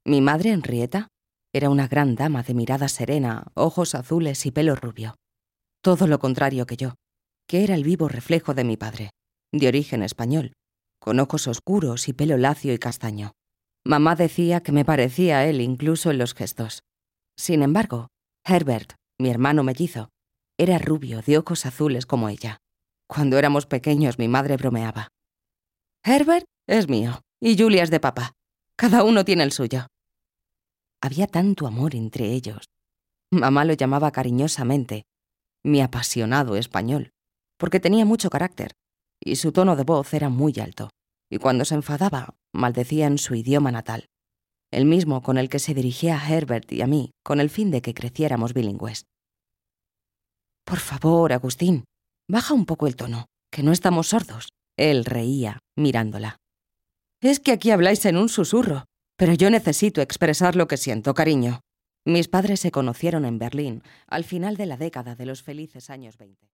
Mi madre, Henrietta, era una gran dama de mirada serena, ojos azules y pelo rubio. Todo lo contrario que yo, que era el vivo reflejo de mi padre, de origen español, con ojos oscuros y pelo lacio y castaño. Mamá decía que me parecía a él incluso en los gestos. Sin embargo, Herbert, mi hermano mellizo, era rubio, de ojos azules como ella. Cuando éramos pequeños, mi madre bromeaba. Herbert es mío y Julia es de papá. Cada uno tiene el suyo. Había tanto amor entre ellos. Mamá lo llamaba cariñosamente mi apasionado español, porque tenía mucho carácter, y su tono de voz era muy alto, y cuando se enfadaba, maldecía en su idioma natal, el mismo con el que se dirigía a Herbert y a mí, con el fin de que creciéramos bilingües. Por favor, Agustín, baja un poco el tono, que no estamos sordos. Él reía, mirándola. Es que aquí habláis en un susurro, pero yo necesito expresar lo que siento, cariño. Mis padres se conocieron en Berlín al final de la década de los felices años 20.